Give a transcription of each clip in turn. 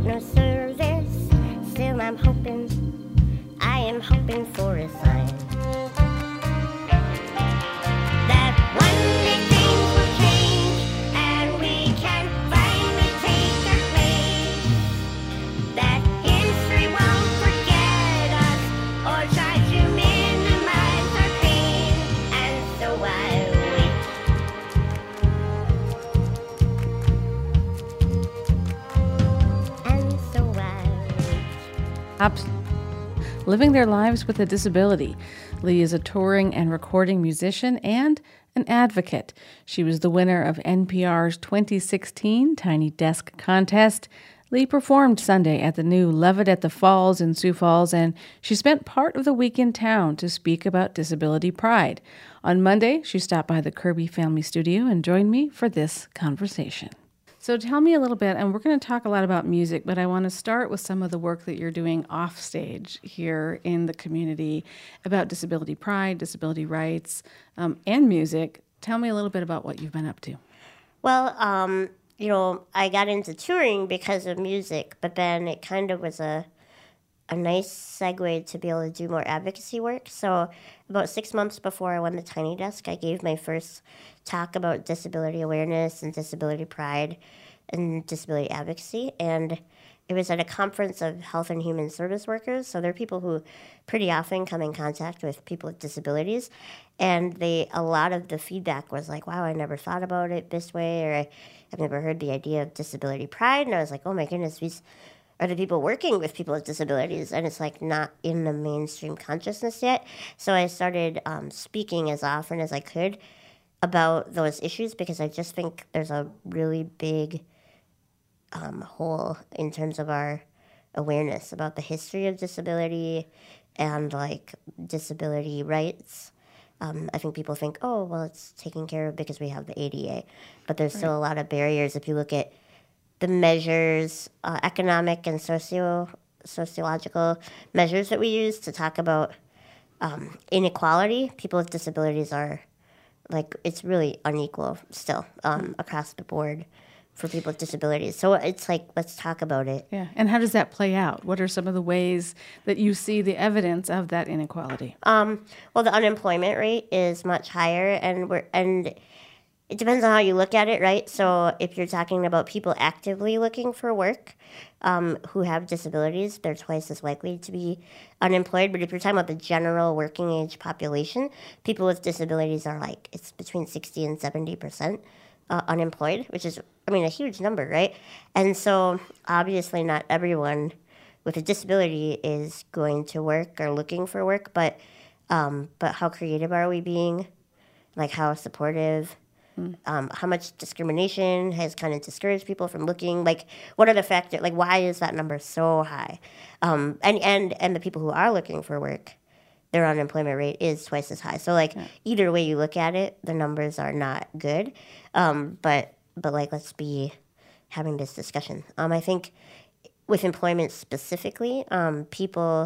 get no service. Still I am hoping for a sign. That one day things will change and we can finally take our place. That history won't forget us or try to minimize our pain. And so I Living their lives with a disability. Lee is a touring and recording musician and an advocate. She was the winner of NPR's 2016 Tiny Desk contest. Lee performed Sunday at the new Levitt at the Falls in Sioux Falls, and she spent part of the week in town to speak about disability pride. On Monday, she stopped by the Kirby Family Studio and joined me for this conversation. So tell me a little bit, and we're going to talk a lot about music, but I want to start with some of the work that you're doing off stage here in the community about disability pride, disability rights, and music. Tell me a little bit about what you've been up to. Well, I got into touring because of music, but then it kind of was a nice segue to be able to do more advocacy work. So about 6 months before I won the Tiny Desk, I gave my first talk about disability awareness and disability pride and disability advocacy. And it was at a conference of health and human service workers. So they're people who pretty often come in contact with people with disabilities. And a lot of the feedback was like, wow, I never thought about it this way, or I've never heard the idea of disability pride. And I was like, oh my goodness, these are the people working with people with disabilities, and it's like not in the mainstream consciousness yet. So I started speaking as often as I could about those issues because I just think there's a really big hole in terms of our awareness about the history of disability and like disability rights. I think people think, oh, well, it's taken care of because we have the ADA, but there's still a lot of barriers if you look at the measures, economic and sociological measures that we use to talk about inequality. People with disabilities are, it's really unequal still across the board for people with disabilities. So it's like, let's talk about it. Yeah, and how does that play out? What are some of the ways that you see the evidence of that inequality? Well, the unemployment rate is much higher, and it depends on how you look at it, right? So if you're talking about people actively looking for work who have disabilities, they're twice as likely to be unemployed. But if you're talking about the general working age population, people with disabilities are it's between 60 and 70% unemployed, which is, a huge number, right? And so obviously not everyone with a disability is going to work or looking for work, but how creative are we being? How supportive? How much discrimination has kind of discouraged people from looking? What are the factors? Why is that number so high? And the people who are looking for work, their unemployment rate is twice as high. So either way you look at it, the numbers are not good. But let's be having this discussion. I think with employment specifically, people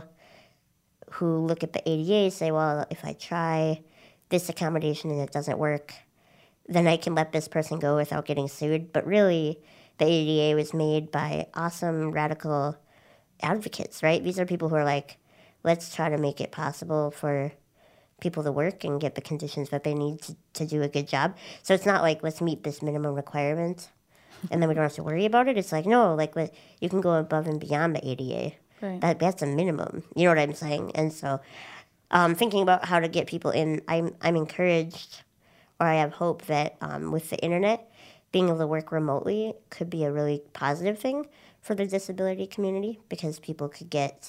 who look at the ADA say, well, if I try this accommodation and it doesn't work, then I can let this person go without getting sued. But really, the ADA was made by awesome, radical advocates, right? These are people who are let's try to make it possible for people to work and get the conditions that they need to do a good job. So it's not let's meet this minimum requirement and then we don't have to worry about it. It's no, you can go above and beyond the ADA. Right. That's a minimum. You know what I'm saying? And so thinking about how to get people in, I'm encouraged, or I have hope that with the internet, being able to work remotely could be a really positive thing for the disability community because people could get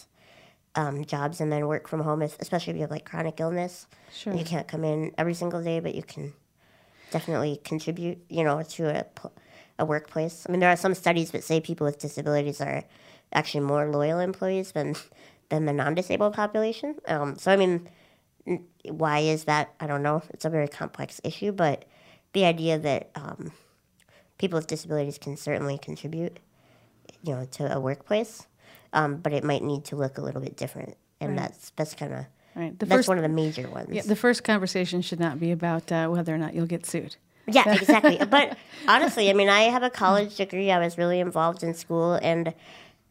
jobs and then work from home, especially if you have chronic illness. Sure. You can't come in every single day, but you can definitely contribute, to a workplace. There are some studies that say people with disabilities are actually more loyal employees than the non-disabled population. Why is that? I don't know. It's a very complex issue, but the idea that people with disabilities can certainly contribute, to a workplace, but it might need to look a little bit different, and right. that's kind of right. That's one of the major ones. Yeah, the first conversation should not be about whether or not you'll get sued. Yeah, exactly. But honestly, I have a college degree. I was really involved in school, and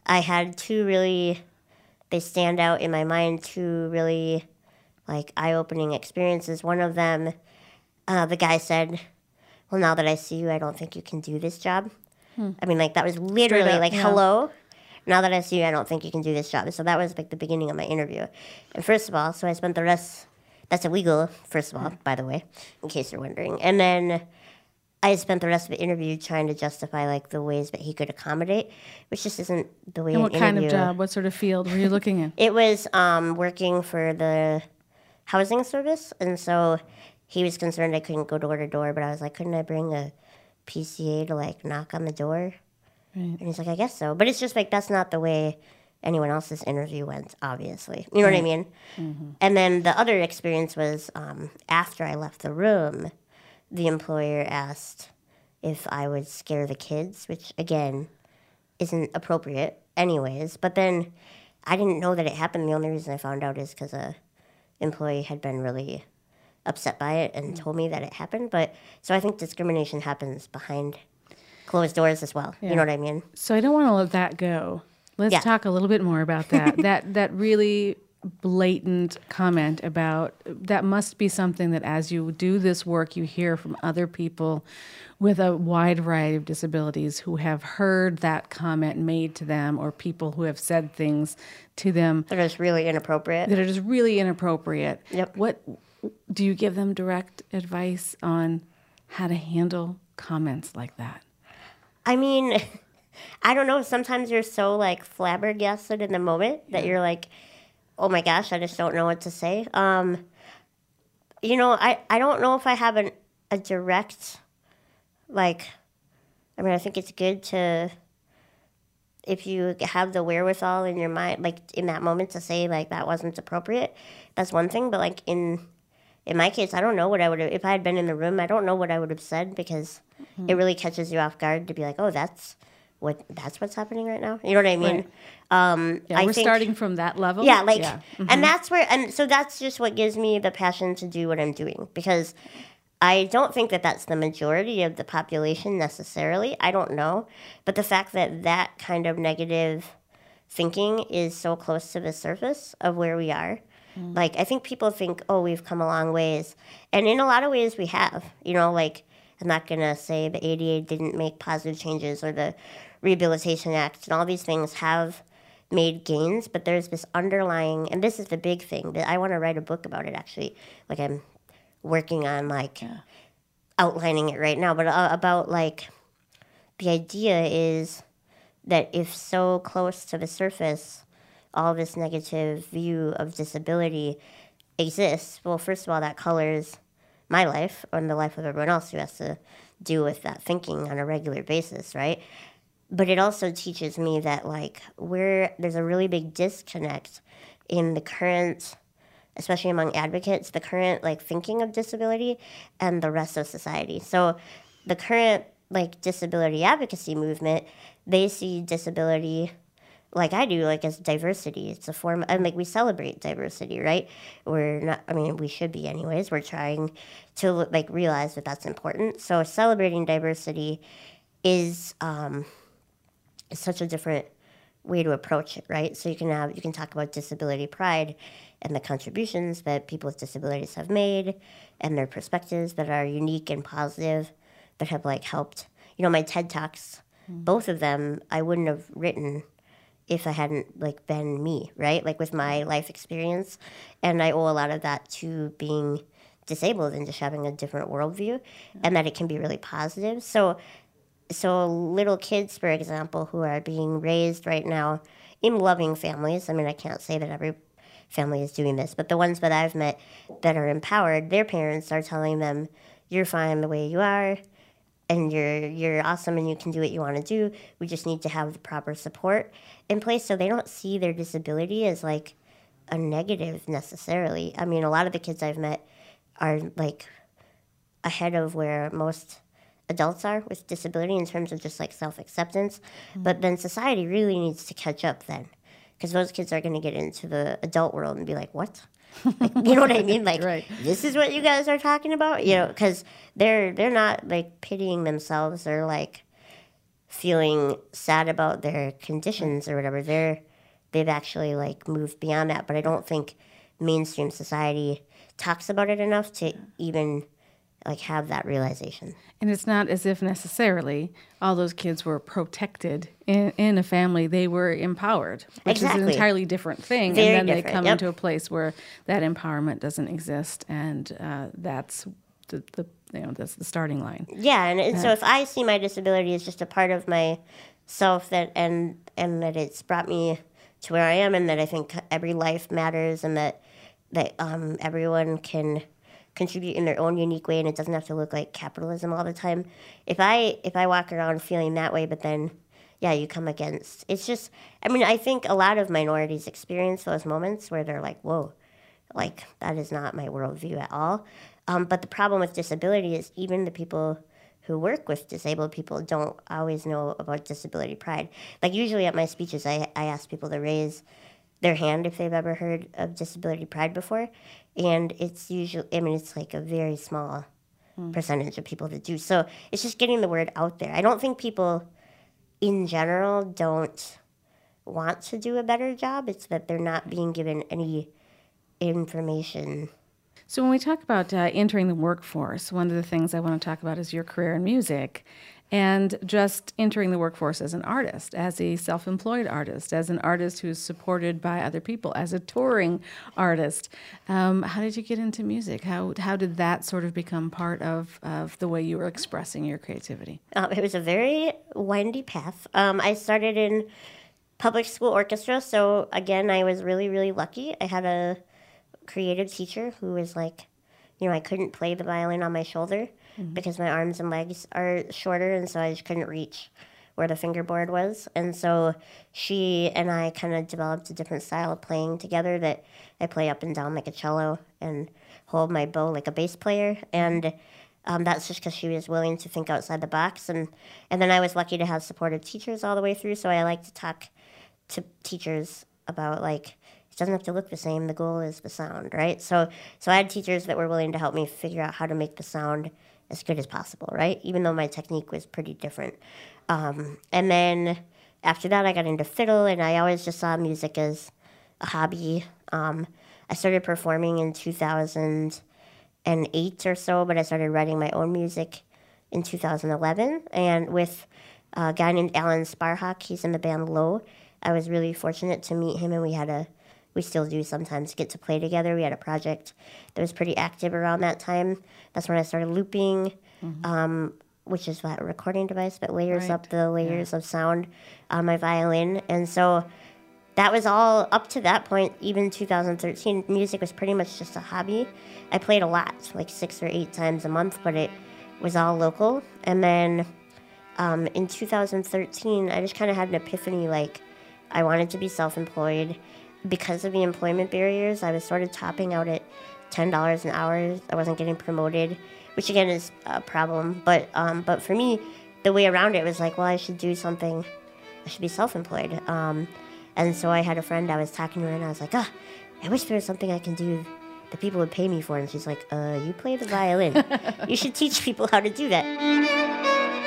I had they stand out in my mind, two really like eye-opening experiences. One of them, the guy said, well, now that I see you, I don't think you can do this job. I mean, like, that was literally up, like, yeah. hello, now that I see you, I don't think you can do this job. So that was like the beginning of my interview. And first of all, so I spent the rest, that's illegal, first of all, by the way, in case you're wondering. And then I spent the rest of the interview trying to justify like the ways that he could accommodate, which just isn't the way And an what kind of interview- job? What sort of field were you looking in? It was working for the housing service, and so he was concerned I couldn't go door to door, but I was like, couldn't I bring a PCA to like knock on the door? Right. And he's like, I guess so. But it's just like, that's not the way anyone else's interview went, obviously. You know what I mean? Mm-hmm. And then the other experience was after I left the room, the employer asked if I would scare the kids, which again isn't appropriate anyways. But then I didn't know that it happened. The only reason I found out is because a employee had been really upset by it and told me that it happened. But so I think discrimination happens behind closed doors as well. Yeah. You know what I mean? So I don't want to let that go. Let's Yeah. talk a little bit more about that. that really blatant comment about that must be something that as you do this work, you hear from other people with a wide variety of disabilities who have heard that comment made to them, or people who have said things to them That is really inappropriate. that are just really inappropriate. Yep. What do you give them direct advice on how to handle comments like that? I mean, I don't know. Sometimes you're so like flabbergasted in the moment that you're like, oh my gosh, I just don't know what to say. You know, I don't know if I have a direct, like, I mean, I think it's good to, if you have the wherewithal in your mind, like in that moment to say like that wasn't appropriate, that's one thing. But like in my case, I don't know what I would have, if I had been in the room, I don't know what I would have said, because it really catches you off guard to be like, oh, that's what's happening right now. You know what I mean? Right. Yeah, I we're think, starting from that level. yeah, like, Mm-hmm. and that's where, and so that's just what gives me the passion to do what I'm doing, because I don't think that that's the majority of the population necessarily. I don't know. But the fact that that kind of negative thinking is so close to the surface of where we are, like, I think people think, oh, we've come a long ways. And in a lot of ways we have. You know, like, I'm not going to say the ADA didn't make positive changes, or the Rehabilitation Act and all these things have made gains, but there's this underlying, and this is the big thing, that I want to write a book about it, actually. Like, I'm working on, like, outlining it right now, but about, like, the idea is that if so close to the surface, all this negative view of disability exists, well, first of all, that colors my life and the life of everyone else who has to deal with that thinking on a regular basis, right? But it also teaches me that, like, there's a really big disconnect in the current, especially among advocates, the current, like, thinking of disability and the rest of society. So the current, like, disability advocacy movement, they see disability, like I do, like, as diversity. It's a form, and like, we celebrate diversity, right? We're not, I mean, we should be anyways. We're trying to, like, realize that that's important. So celebrating diversity is such a different way to approach it, right? So you can talk about disability pride and the contributions that people with disabilities have made, and their perspectives that are unique and positive, that have, like, helped. You know, my TED Talks, both of them, I wouldn't have written if I hadn't, like, been me, right? Like, with my life experience. And I owe a lot of that to being disabled and just having a different worldview, and that it can be really positive. So little kids, for example, who are being raised right now in loving families, I mean, I can't say that every family is doing this, but the ones that I've met that are empowered, their parents are telling them, you're fine the way you are, and you're awesome, and you can do what you want to do. We just need to have the proper support in place, so they don't see their disability as, like, a negative necessarily. I mean, a lot of the kids I've met are, like, ahead of where most adults are with disability in terms of just, like, self-acceptance. But then society really needs to catch up then, because those kids are going to get into the adult world and be like, what? Like, you know what I mean? Like, Right. This is what you guys are talking about? You know, because they're not, like, pitying themselves or, like, feeling sad about their conditions or whatever. They've actually like moved beyond that. But I don't think mainstream society talks about it enough to even like have that realization. And it's not as if necessarily all those kids were protected in a family. They were empowered, which is an entirely different thing. Very and then different. They come into a place where that empowerment doesn't exist, and that's that's the starting line. Yeah, and so if I see my disability as just a part of myself and that it's brought me to where I am, and that I think every life matters, and that everyone can contribute in their own unique way, and it doesn't have to look like capitalism all the time. If I walk around feeling that way, but then, yeah, you come against, it's just, I mean, I think a lot of minorities experience those moments where they're like, whoa, like, that is not my worldview at all. But the problem with disability is even the people who work with disabled people don't always know about disability pride. Like, usually at my speeches, I ask people to raise their hand if they've ever heard of disability pride before. And it's usually, I mean, it's like a very small percentage of people that do. So it's just getting the word out there. I don't think people in general don't want to do a better job. It's that they're not being given any information. So when we talk about entering the workforce, one of the things I want to talk about is your career in music and just entering the workforce as an artist, as a self-employed artist, as an artist who's supported by other people, as a touring artist. How did you get into music? How did that sort of become part of the way you were expressing your creativity? It was a very windy path. I started in public school orchestra, so again, I was really, really lucky. I had a creative teacher who was like, I couldn't play the violin on my shoulder because my arms and legs are shorter, and so I just couldn't reach where the fingerboard was. And so she and I kind of developed a different style of playing together, that I play up and down like a cello and hold my bow like a bass player. And that's just because she was willing to think outside the box. And then I was lucky to have supportive teachers all the way through, so I like to talk to teachers about, like, it doesn't have to look the same. The goal is the sound, right? So I had teachers that were willing to help me figure out how to make the sound as good as possible, right? Even though my technique was pretty different. And then after that, I got into fiddle, and I always just saw music as a hobby. I started performing in 2008 or so, but I started writing my own music in 2011. And with a guy named Alan Sparhawk, he's in the band Low. I was really fortunate to meet him, and we still do sometimes get to play together. We had a project that was pretty active around that time. That's when I started looping, which is a recording device that layers up the layers of sound on my violin. And so that was all up to that point. Even 2013, music was pretty much just a hobby. I played a lot, like 6 or 8 times a month, but it was all local. And then in 2013, I just kind of had an epiphany, like, I wanted to be self-employed. Because of the employment barriers, I was sort of topping out at $10 an hour. I wasn't getting promoted, which again is a problem. But for me, the way around it was like, well, I should do something. I should be self-employed. And so I had a friend, I was talking to her, and I was like, I wish there was something I can do that people would pay me for. And she's like, you play the violin. You should teach people how to do that.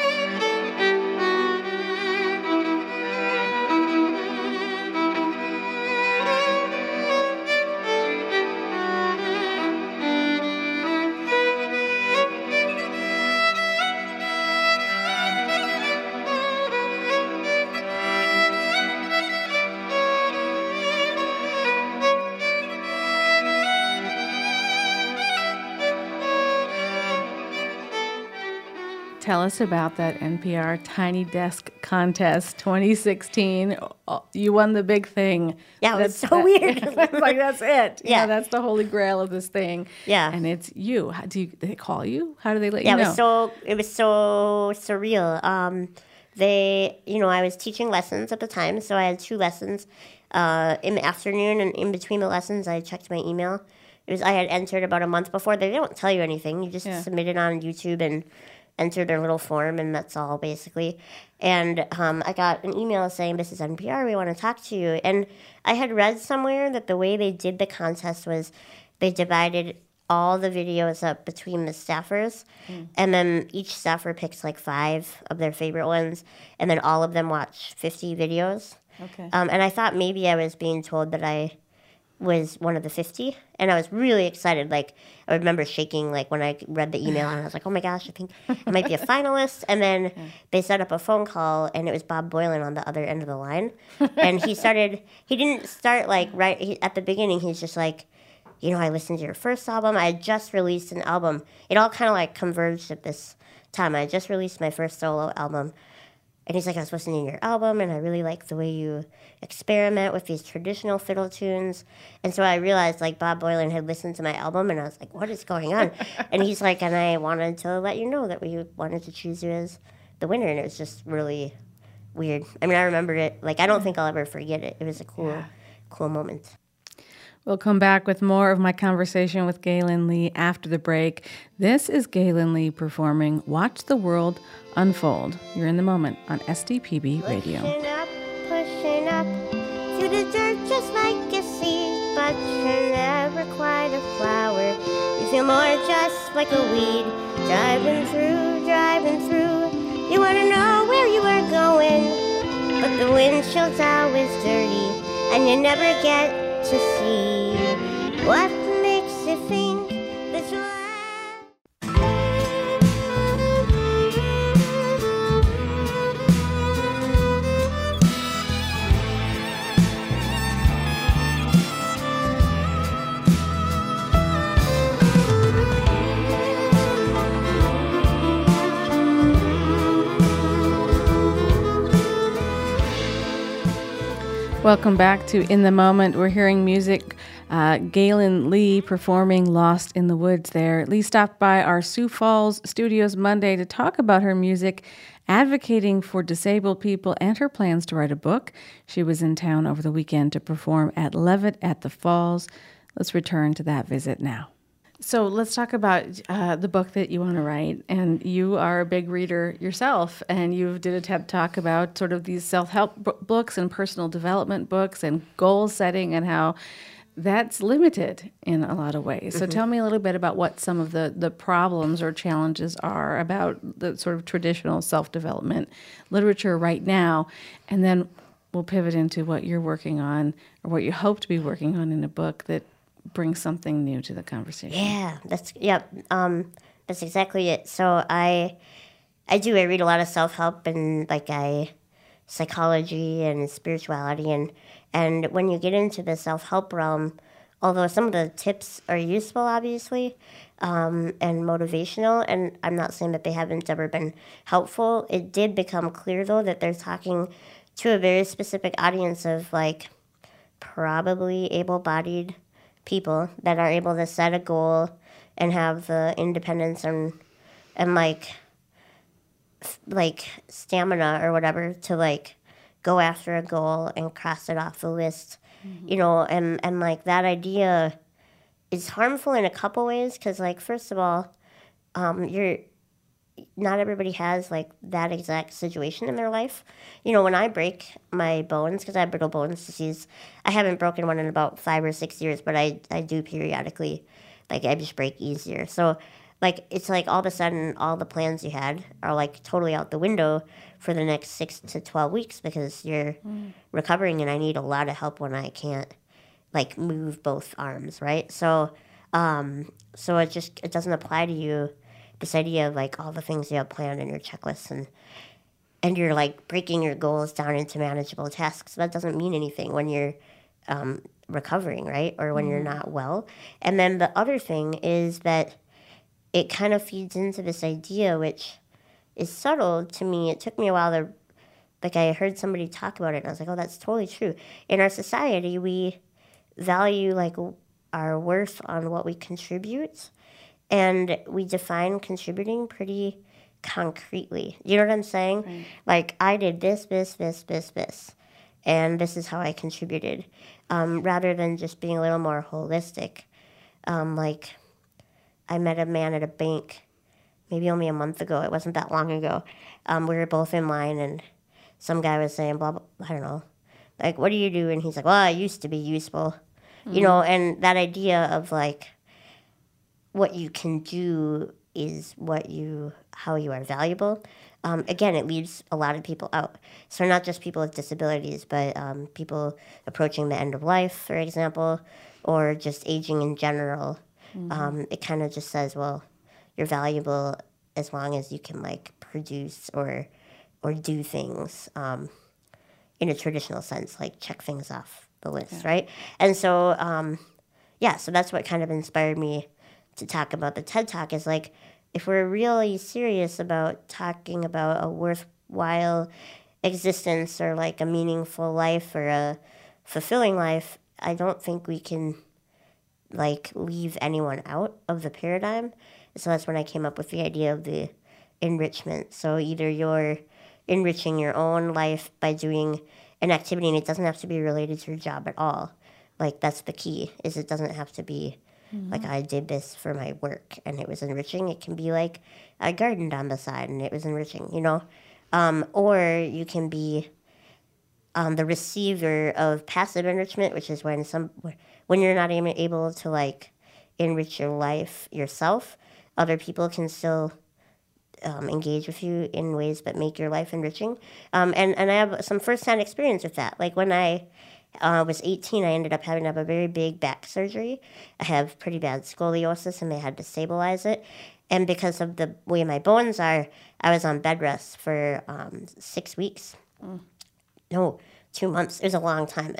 Tell us about that NPR Tiny Desk Contest 2016. You won the big thing. Yeah, it was so weird. Like, that's it. Yeah. That's the holy grail of this thing. Yeah. And it's you. They call you? How do they let you know? Yeah, it was so surreal. I was teaching lessons at the time, so I had 2 lessons in the afternoon, and in between the lessons, I checked my email. I had entered about a month before. They don't tell you anything. You just submit it on YouTube and enter their little form, and that's all basically. And I got an email saying, this is NPR, we want to talk to you. And I had read somewhere that the way they did the contest was they divided all the videos up between the staffers, and then each staffer picks like 5 of their favorite ones, and then all of them watch 50 videos. Okay. And I thought maybe I was being told that I was one of the 50, and I was really excited. Like, I remember shaking like when I read the email, and I was like, oh my gosh, I think I might be a finalist. And then they set up a phone call, and it was Bob Boilen on the other end of the line. And he didn't start like at the beginning. He's just like, I listened to your first album. I had just released an album. It all kind of like converged at this time. I had just released my first solo album. And he's like, I was listening to your album, and I really like the way you experiment with these traditional fiddle tunes. And so I realized, like, Bob Boilen had listened to my album, and I was like, what is going on? And he's like, and I wanted to let you know that we wanted to choose you as the winner. And it was just really weird. I mean, I remembered it. Like, I don't think I'll ever forget it. It was a cool moment. We'll come back with more of my conversation with Galen Lee after the break. This is Galen Lee performing Watch the World Unfold. You're in the moment on SDPB Radio. Pushing up through the dirt just like a seed, but you're never quite a flower. You feel more just like a weed, driving through. You want to know where you are going, but the windshield's always dirty, and you never get to see what makes you think that you're Welcome back to In the Moment. We're hearing music. Galen Lee performing Lost in the Woods there. Lee stopped by our Sioux Falls studios Monday to talk about her music, advocating for disabled people, and her plans to write a book. She was in town over the weekend to perform at Levitt at the Falls. Let's return to that visit now. So let's talk about the book that you want to write. And you are a big reader yourself, and you did a TED Talk about sort of these self-help books and personal development books and goal setting and how that's limited in a lot of ways. So tell me a little bit about what some of the problems or challenges are about the sort of traditional self-development literature right now, and then we'll pivot into what you're working on or what you hope to be working on in a book that brings something new to the conversation. Yeah, that's exactly it. So I read a lot of self-help and psychology and spirituality, and when you get into the self-help realm, although some of the tips are useful, obviously, and motivational, and I'm not saying that they haven't ever been helpful, it did become clear, though, that they're talking to a very specific audience of, probably able-bodied people that are able to set a goal and have the independence and stamina or whatever to go after a goal and cross it off the list, and that idea is harmful in a couple ways because first of all, not everybody has that exact situation in their life. When I break my bones, because I have brittle bones disease, I haven't broken one in about 5 or 6 years, but I do periodically. I just break easier. So it's all of a sudden all the plans you had are totally out the window for the next 6 to 12 weeks because you're recovering, and I need a lot of help when I can't move both arms, right? So it doesn't apply to you. This idea of all the things you have planned in your checklist and you're breaking your goals down into manageable tasks. That doesn't mean anything when you're recovering, right? Or when you're not well. And then the other thing is that it kind of feeds into this idea, which is subtle to me. It took me a while to, I heard somebody talk about it, and I was like, oh, that's totally true. In our society, we value our worth on what we contribute. And we define contributing pretty concretely. You know what I'm saying? Right. I did this, and this is how I contributed, rather than just being a little more holistic. I met a man at a bank maybe only a month ago. It wasn't that long ago. We were both in line, and some guy was saying, blah, blah, I don't know, what do you do? And he's like, well, I used to be useful. And that idea of what you can do is how you are valuable. Again, it leaves a lot of people out. So not just people with disabilities, but people approaching the end of life, for example, or just aging in general. It kind of just says, well, you're valuable as long as you can like produce or do things in a traditional sense, like check things off the list, right? And so, so that's what kind of inspired me to talk about the TED Talk is like, if we're really serious about talking about a worthwhile existence or like a meaningful life or a fulfilling life, I don't think we can like leave anyone out of the paradigm. So that's when I came up with the idea of the enrichment. So either you're enriching your own life by doing an activity, and it doesn't have to be related to your job at all. Like that's the key, is it doesn't have to be like I did this for my work and it was enriching. It can be like I gardened on the side and it was enriching, you know? Or you can be the receiver of passive enrichment, which is when you're not even able to like enrich your life yourself, other people can still engage with you in ways that make your life enriching. And I have some firsthand experience with that. Like when I was 18, I ended up having to have a very big back surgery. I have pretty bad scoliosis, and they had to stabilize it. And because of the way my bones are, I was on bed rest for 6 weeks. No, 2 months. It was a long time.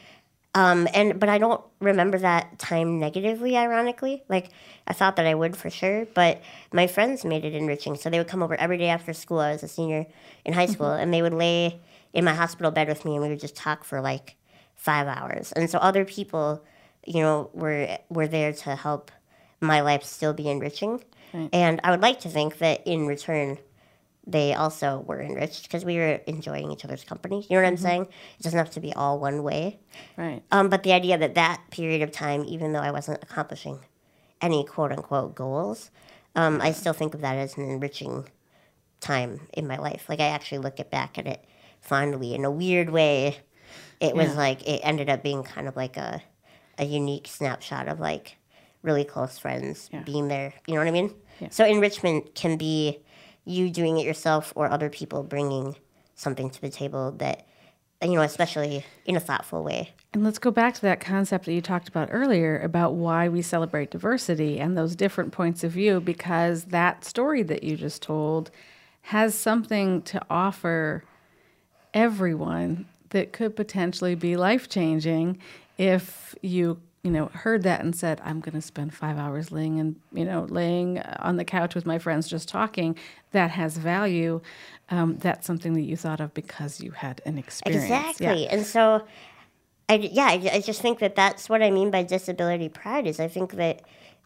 But I don't remember that time negatively, ironically. Like, I thought that I would for sure, but my friends made it enriching. So they would come over every day after school. I was a senior in high school, and they would lay in my hospital bed with me, and we would just talk for like 5 hours. And so other people, you know, were there to help my life still be enriching. Right. And I would like to think that in return, they also were enriched because we were enjoying each other's company. You know what I'm saying? It doesn't have to be all one way. Right. But the idea that period of time, even though I wasn't accomplishing any quote-unquote goals, I still think of that as an enriching time in my life. Like, I actually look back at it fondly in a weird way. It was like, it ended up being kind of like a unique snapshot of like really close friends being there. You know what I mean? Yeah. So enrichment can be you doing it yourself or other people bringing something to the table that, you know, especially in a thoughtful way. And let's go back to that concept that you talked about earlier about why we celebrate diversity and those different points of view, because that story that you just told has something to offer everyone that could potentially be life-changing if you heard that and said, I'm going to spend 5 hours laying on the couch with my friends just talking. That has value. That's something that you thought of because you had an experience. Exactly. Yeah. And so, I just think that that's what I mean by disability pride is I think that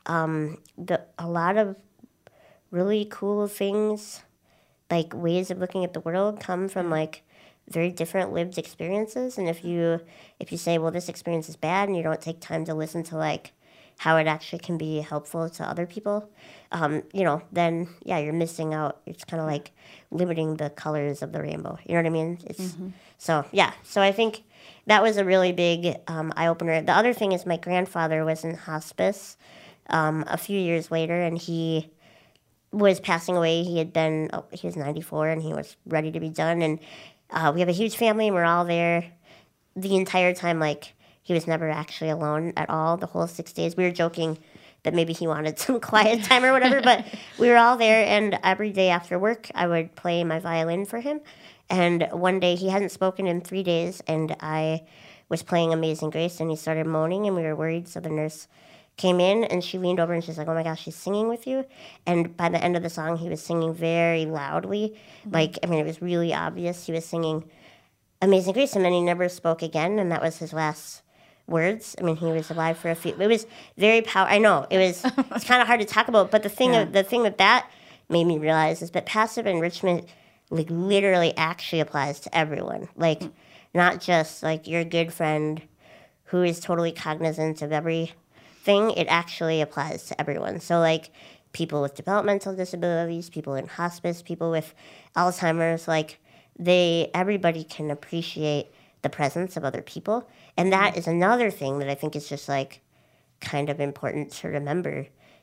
a lot of really cool things, like ways of looking at the world, come from like very different lived experiences. And if you say, well, this experience is bad, and you don't take time to listen to like how it actually can be helpful to other people, then you're missing out. It's kind of like limiting the colors of the rainbow. You know what I mean? It's so I think that was a really big eye opener. The other thing is my grandfather was in hospice a few years later, and he was passing away. He was 94, and he was ready to be done. And we have a huge family, and we're all there the entire time. Like, he was never actually alone at all the whole 6 days. We were joking that maybe he wanted some quiet time or whatever, but we were all there, and every day after work, I would play my violin for him. And one day, he hadn't spoken in 3 days, and I was playing Amazing Grace, and he started moaning, and we were worried, so the nurse came in, and she leaned over, and she's like, oh my gosh, she's singing with you? And by the end of the song, he was singing very loudly. Like, I mean, it was really obvious he was singing Amazing Grace, and then he never spoke again, and that was his last words. I mean, he was alive for a few. It was very powerful. I know it's kind of hard to talk about, but the thing that made me realize is that passive enrichment, like, literally actually applies to everyone. Like, not just like your good friend who is totally cognizant of everything. It actually applies to everyone. So, like, people with developmental disabilities, people in hospice, people with Alzheimer's, like, everybody can appreciate the presence of other people. And that is another thing that I think is just, like, kind of important to remember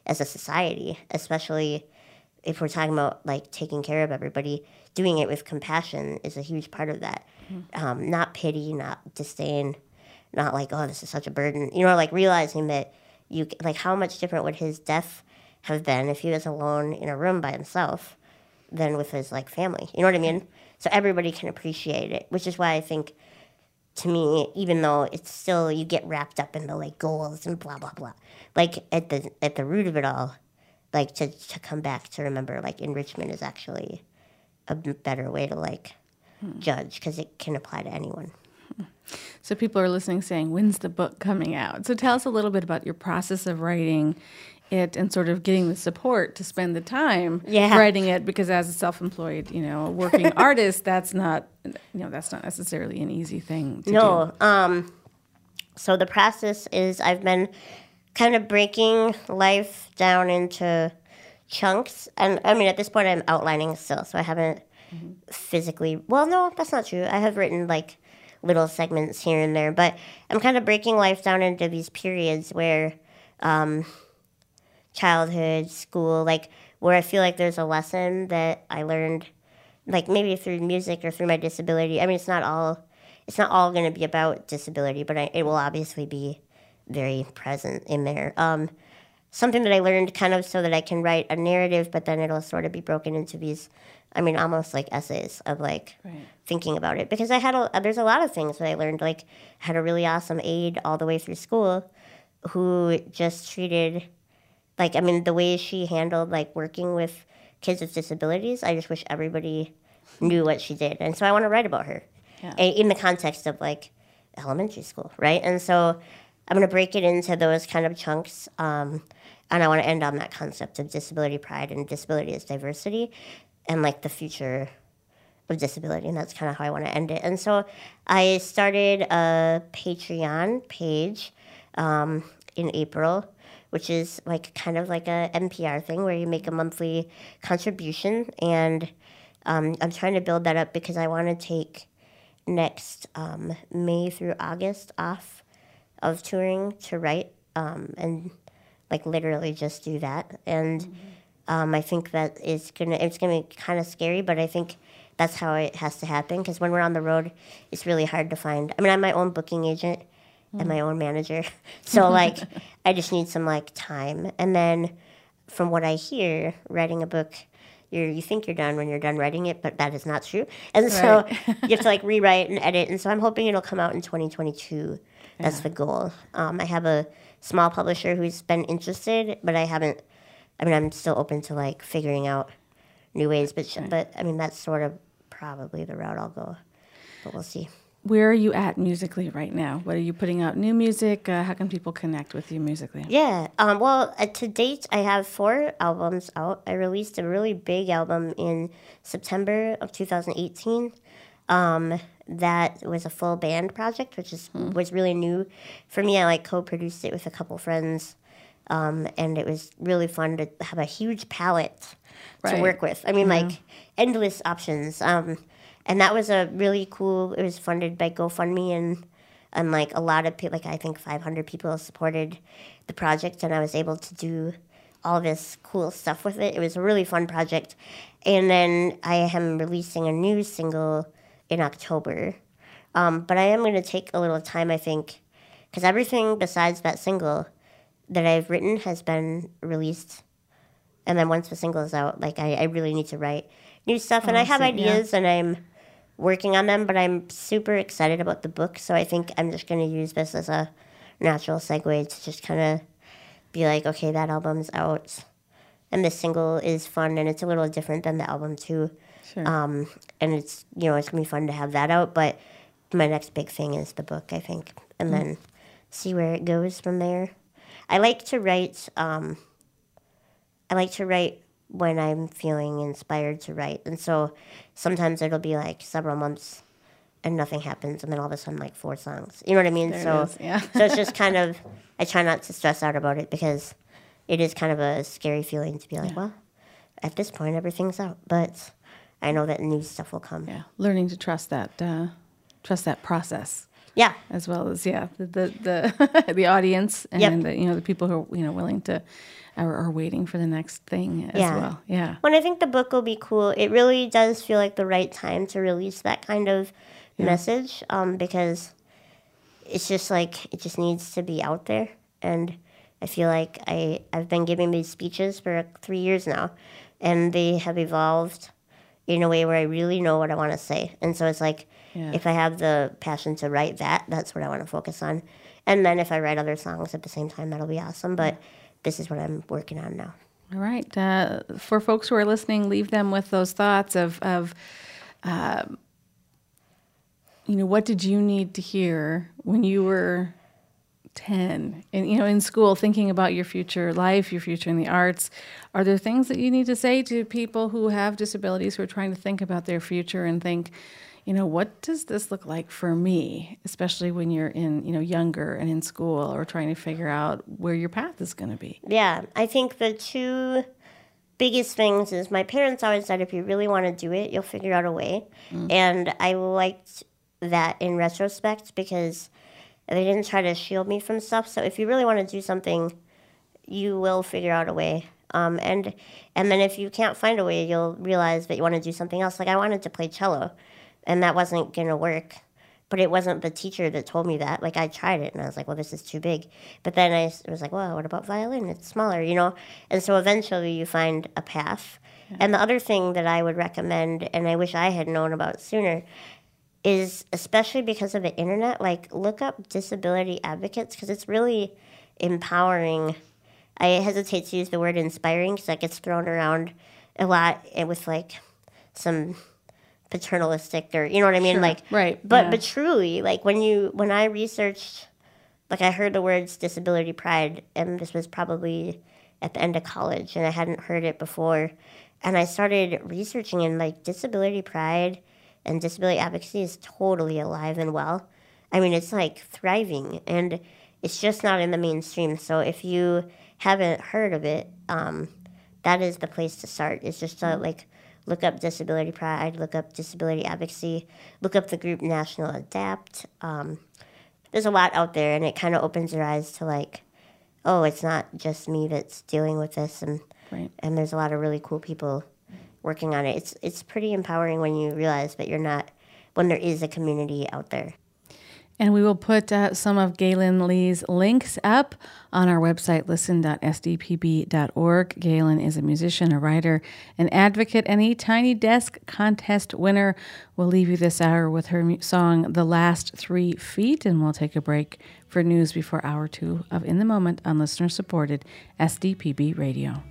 as a society, especially if we're talking about like taking care of everybody. Doing it with compassion is a huge part of that. Not pity, not disdain, not like, oh, this is such a burden. You know, like realizing that like how much different would his death have been if he was alone in a room by himself than with his like family. You know what I mean? So everybody can appreciate it, which is why I think, to me, even though it's still, you get wrapped up in the like goals and blah blah blah, like at the root of it all, like to come back to remember like enrichment is actually a better way to like judge, because it can apply to anyone. So people are listening saying, when's the book coming out? So tell us a little bit about your process of writing it and sort of getting the support to spend the time writing it, because as a self-employed, working artist, that's not necessarily an easy thing to do. So the process is, I've been kind of breaking life down into chunks. And I mean, at this point, I'm outlining still, so I haven't physically, well, no, that's not true. I have written like little segments here and there, but I'm kind of breaking life down into these periods where childhood, school, like where I feel like there's a lesson that I learned, like maybe through music or through my disability. I mean, it's not all going to be about disability, but it will obviously be very present in there. Something that I learned kind of so that I can write a narrative, but then it'll sort of be broken into these, I mean, almost like essays of like thinking about it. Because there's a lot of things that I learned, like I had a really awesome aide all the way through school who just treated, like, I mean, the way she handled like working with kids with disabilities, I just wish everybody knew what she did. And so I want to write about her in the context of like elementary school, right? And so I'm going to break it into those kind of chunks. And I want to end on that concept of disability pride and disability as diversity and like the future of disability. And that's kind of how I want to end it. And so I started a Patreon page in April, which is like kind of like a NPR thing where you make a monthly contribution. And I'm trying to build that up because I want to take next May through August off of touring to write and like literally just do that. And I think that it's gonna be kind of scary, but I think that's how it has to happen, because when we're on the road, it's really hard to find. I mean, I'm my own booking agent and my own manager, so like I just need some like time. And then from what I hear, writing a book, you think you're done when you're done writing it, but that is not true. And so you have to like rewrite and edit. And so I'm hoping it'll come out in 2022. That's the goal. I have a small publisher who's been interested, but I'm still open to like figuring out new ways. But I mean, that's sort of probably the route I'll go. But we'll see. Where are you at musically right now? What are you putting out? New music? How can people connect with you musically? Yeah. Well, to date, I have 4 albums out. I released a really big album in September of 2018. That was a full band project, which was really new for me. I like co-produced it with a couple friends, and it was really fun to have a huge palette to work with. I mean, like endless options. And that was a really cool. It was funded by GoFundMe, and like a lot of people, like I think 500 people supported the project, and I was able to do all this cool stuff with it. It was a really fun project. And then I am releasing a new single in October. But I am going to take a little time, I think, because everything besides that single that I've written has been released. And then once the single is out, like I really need to write new stuff. And I have ideas and I'm working on them, but I'm super excited about the book. So I think I'm just going to use this as a natural segue to just kind of be like, okay, that album's out. And this single is fun, and it's a little different than the album too. Sure. And it's, it's going to be fun to have that out. But my next big thing is the book, I think. And then see where it goes from there. I like to write when I'm feeling inspired to write. And so sometimes it'll be like several months and nothing happens, and then all of a sudden like 4 songs. You know what I mean? So it's just kind of, I try not to stress out about it, because it is kind of a scary feeling to be like, well, at this point everything's out. But I know that new stuff will come. Yeah, learning to trust that process. Yeah. as well as the audience and the people who are willing to are waiting for the next thing as well. Yeah. When I think the book will be cool, it really does feel like the right time to release that kind of message, because it's just like it just needs to be out there. And I feel like I've been giving these speeches for 3 years now, and they have evolved in a way where I really know what I want to say. And so it's like, if I have the passion to write that, that's what I want to focus on. And then if I write other songs at the same time, that'll be awesome. But this is what I'm working on now. All right. For folks who are listening, leave them with those thoughts of what did you need to hear when you were 10 and, in school, thinking about your future life, your future in the arts? Are there things that you need to say to people who have disabilities, who are trying to think about their future and think, what does this look like for me, especially when you're in, younger and in school or trying to figure out where your path is going to be? Yeah, I think the two biggest things is my parents always said, if you really want to do it, you'll figure out a way. And I liked that in retrospect because they didn't try to shield me from stuff. So if you really want to do something, you will figure out a way. And then if you can't find a way, you'll realize that you want to do something else. Like I wanted to play cello, and that wasn't going to work. But it wasn't the teacher that told me that. Like I tried it, and I was like, well, this is too big. But then I was like, well, what about violin? It's smaller, And so eventually you find a path. Yeah. And the other thing that I would recommend, and I wish I had known about sooner, is especially because of the internet, like look up disability advocates because it's really empowering. I hesitate to use the word inspiring because that gets thrown around a lot with like some paternalistic or you know what I mean, sure. Right. But truly, like when I researched, like I heard the words disability pride, and this was probably at the end of college, and I hadn't heard it before, and I started researching, and like disability pride and disability advocacy is totally alive and well. I mean, it's like thriving, and it's just not in the mainstream. So if you haven't heard of it, that is the place to start. It's just to like look up disability pride, look up disability advocacy, look up the group National Adapt. There's a lot out there, and it kind of opens your eyes to like, oh, it's not just me that's dealing with this, and and there's a lot of really cool people working on it. It's pretty empowering when you realize that when there is a community out there. And we will put some of Galen Lee's links up on our website, listen.sdpb.org. Galen is a musician, a writer, an advocate, and a Tiny Desk contest winner. We'll leave you this hour with her song, The Last 3 Feet, and we'll take a break for news before hour 2 of In the Moment on listener-supported SDPB Radio.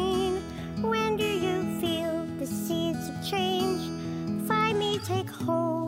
Take hold.